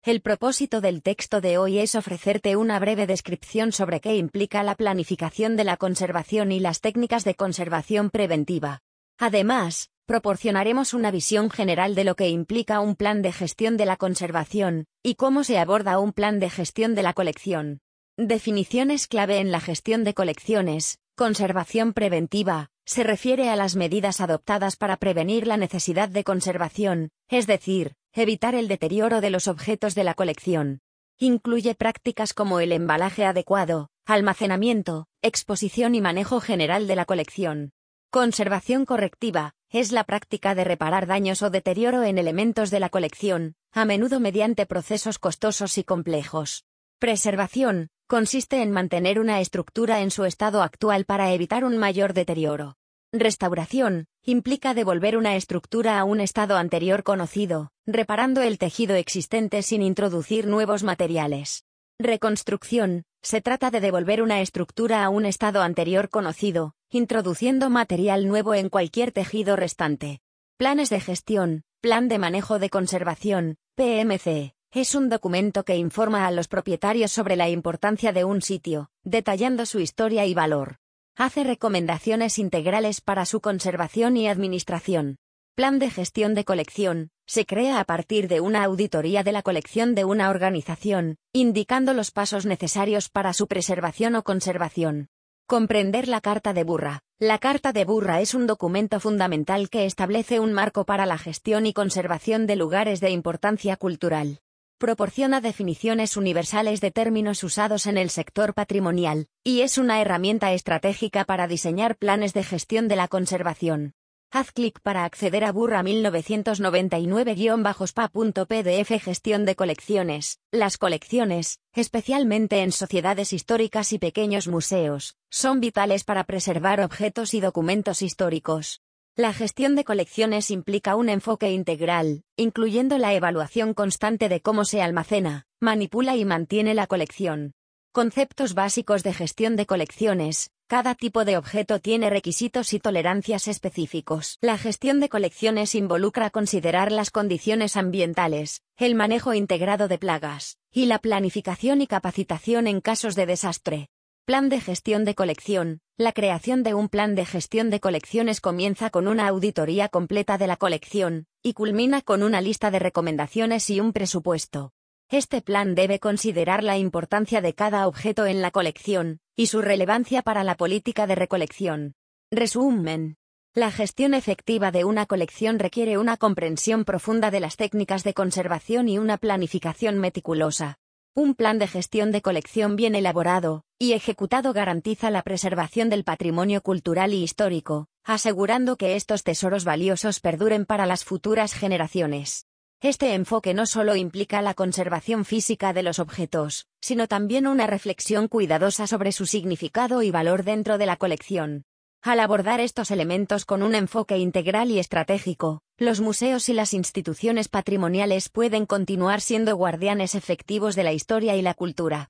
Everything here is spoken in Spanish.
El propósito del texto de hoy es ofrecerte una breve descripción sobre qué implica la planificación de la conservación y las técnicas de conservación preventiva. Además, proporcionaremos una visión general de lo que implica un plan de gestión de la conservación, y cómo se aborda un plan de gestión de la colección. Definiciones clave en la gestión de colecciones. Conservación preventiva, se refiere a las medidas adoptadas para prevenir la necesidad de conservación, es decir, evitar el deterioro de los objetos de la colección. Incluye prácticas como el embalaje adecuado, almacenamiento, exposición y manejo general de la colección. Conservación correctiva, es la práctica de reparar daños o deterioro en elementos de la colección, a menudo mediante procesos costosos y complejos. Preservación, consiste en mantener una estructura en su estado actual para evitar un mayor deterioro. Restauración, implica devolver una estructura a un estado anterior conocido, reparando el tejido existente sin introducir nuevos materiales. Reconstrucción, se trata de devolver una estructura a un estado anterior conocido, introduciendo material nuevo en cualquier tejido restante. Planes de gestión, Plan de Manejo de Conservación, PMC. Es un documento que informa a los propietarios sobre la importancia de un sitio, detallando su historia y valor. Hace recomendaciones integrales para su conservación y administración. Plan de gestión de colección, se crea a partir de una auditoría de la colección de una organización, indicando los pasos necesarios para su preservación o conservación. Comprender la Carta de Burra. La Carta de Burra es un documento fundamental que establece un marco para la gestión y conservación de lugares de importancia cultural. Proporciona definiciones universales de términos usados en el sector patrimonial, y es una herramienta estratégica para diseñar planes de gestión de la conservación. Haz clic para acceder a Burra 1999-spa.pdf. Gestión de colecciones. Las colecciones, especialmente en sociedades históricas y pequeños museos, son vitales para preservar objetos y documentos históricos. La gestión de colecciones implica un enfoque integral, incluyendo la evaluación constante de cómo se almacena, manipula y mantiene la colección. Conceptos básicos de gestión de colecciones. Cada tipo de objeto tiene requisitos y tolerancias específicos. La gestión de colecciones involucra considerar las condiciones ambientales, el manejo integrado de plagas, y la planificación y capacitación en casos de desastre. Plan de gestión de colección. La creación de un plan de gestión de colecciones comienza con una auditoría completa de la colección, y culmina con una lista de recomendaciones y un presupuesto. Este plan debe considerar la importancia de cada objeto en la colección, y su relevancia para la política de recolección. Resumen. La gestión efectiva de una colección requiere una comprensión profunda de las técnicas de conservación y una planificación meticulosa. Un plan de gestión de colección bien elaborado y ejecutado garantiza la preservación del patrimonio cultural y histórico, asegurando que estos tesoros valiosos perduren para las futuras generaciones. Este enfoque no solo implica la conservación física de los objetos, sino también una reflexión cuidadosa sobre su significado y valor dentro de la colección. Al abordar estos elementos con un enfoque integral y estratégico, los museos y las instituciones patrimoniales pueden continuar siendo guardianes efectivos de la historia y la cultura.